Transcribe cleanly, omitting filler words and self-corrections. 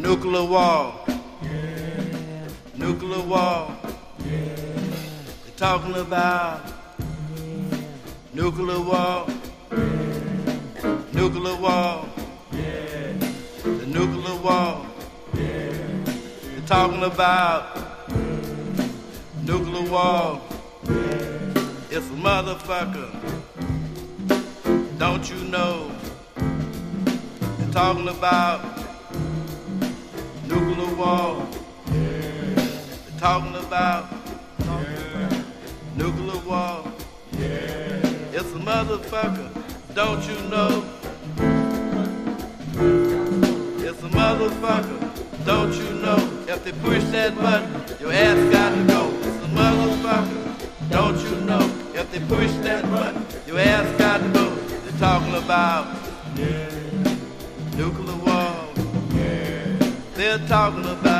Nuclear war. Nuclear war. They're talking about nuclear war. Nuclear war. The nuclear war. They're talking about nuclear war. It's a motherfucker. Don't you know? They're talking about nuclear war. They're talking about nuclear war. It's a motherfucker. Don't you know? It's a motherfucker. Don't you know? If they push that button, your ass gotta go. It's a motherfucker. Don't you know? If they push that button, your ass gotta go. They're talking about nuclear war. They're talking about